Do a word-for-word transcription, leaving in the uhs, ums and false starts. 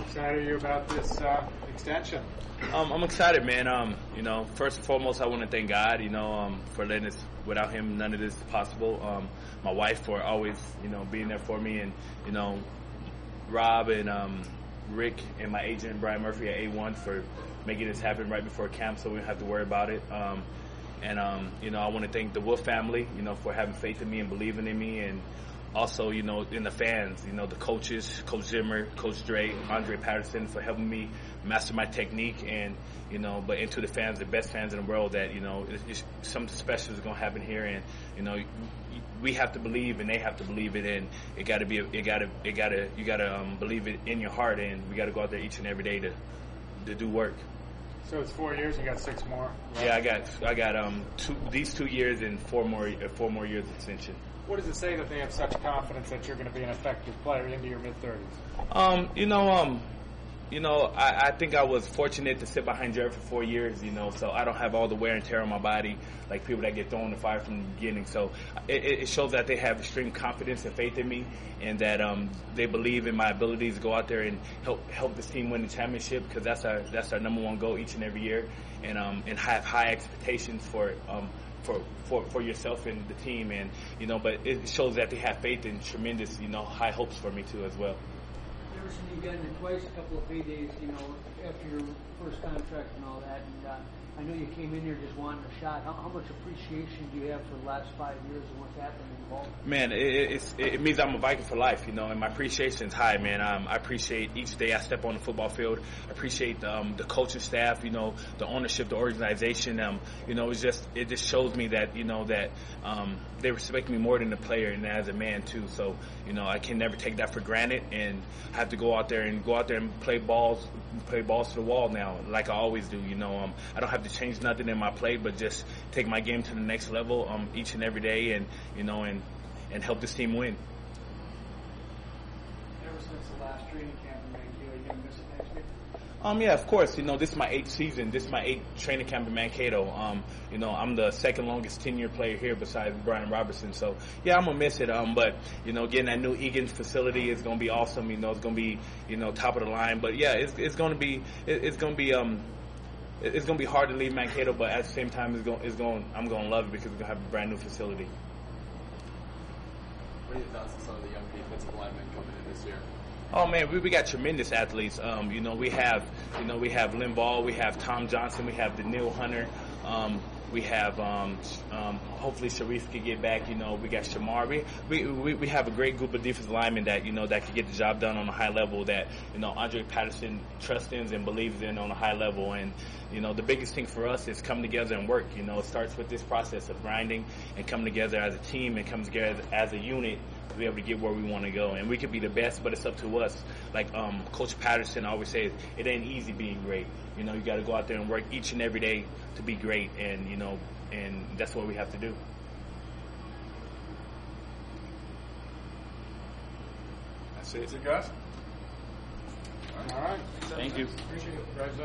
excited are you about this uh, extension? Um, I'm excited, man. Um, you know, first and foremost, I want to thank God, you know, um, for letting us. Without Him, none of this is possible. Um, my wife for always, you know, being there for me, and you know, Rob and um, Rick and my agent Brian Murphy at A one for making this happen right before camp, so we don't have to worry about it. Um, and um, you know, I want to thank the Wolf family, you know, for having faith in me and believing in me, and also, you know, in the fans, you know, the coaches, Coach Zimmer, Coach Dre, Andre Patterson for helping me master my technique, and, you know, but into the fans, the best fans in the world, that, you know, it's, it's, something special is going to happen here, and, you know, we have to believe and they have to believe it, and it got to be, it got to, it got to, you got to um, believe it in your heart, and we got to go out there each and every day to, to do work. So it's four years. You got six more. Right? Yeah, I got, I got um two, these two years and four more, uh, four more years extension. What does it say that they have such confidence that you're going to be an effective player into your mid thirties? Um, you know, um, you know, I, I think I was fortunate to sit behind Jared for four years. You know, so I don't have all the wear and tear on my body like people that get thrown in the fire from the beginning. So it, it shows that they have extreme confidence and faith in me, and that um, they believe in my abilities to go out there and help help this team win the championship, because that's our that's our number one goal each and every year, and um, and have high expectations for um. For, for for yourself and the team, and you know, but it shows that they have faith and tremendous, you know, high hopes for me too as well. Everson, you've gotten it twice, a couple of paydays, you know, after your first contract and all that, and uh, I know you came in here just wanting a shot. How, how much appreciation do you have for the last five years and what's happened in Baltimore? Man, it, it's, it means I'm a Viking for life, you know, and my appreciation is high, man. Um, I appreciate each day I step on the football field. I appreciate um, the coaching staff, you know, the ownership, the organization. Um, you know, it's just it just shows me that, you know, that um, they respect me more than a player and as a man too. So, you know, I can never take that for granted, and I have to go out there and go out there and play balls, play balls to the wall now, like I always do. You know, um, I don't have to change nothing in my play, but just take my game to the next level um, each and every day, and you know, and and help this team win. Ever since the last training camp in Mankato, you gonna miss it next year? Um, yeah, of course. You know, this is my eighth season. This is my eighth training camp in Mankato. Um, you know, I'm the second longest ten-year player here besides Brian Robertson. So, yeah, I'm going to miss it. Um, but, you know, getting that new Egan's facility is going to be awesome. You know, it's going to be, you know, top of the line. But, yeah, it's, it's going to be, it, it's going to be, um, it's going to be hard to leave Mankato, but at the same time, it's going, it's going, I'm going to love it because we're going to have a brand new facility. What are your thoughts on some of the young defensive linemen coming in this year? Oh man, we, we got tremendous athletes. Um, you know, we have, you know, we have Lynn Ball, we have Tom Johnson, we have Daniil Hunter, um, we have, um, um, hopefully Sharif could get back. You know, we got Shamar. We, we we we have a great group of defensive linemen that, you know, that can get the job done on a high level. That, you know, Andre Patterson trusts in and believes in on a high level. And you know, the biggest thing for us is come together and work. You know, it starts with this process of grinding and come together as a team and come together as a unit to be able to get where we want to go. And we could be the best, but it's up to us. Like um, Coach Patterson always says, it ain't easy being great. You know, you got to go out there and work each and every day to be great. And, you know, and that's what we have to do. That's it. Is it, Gus? All right. Thank you. Appreciate it.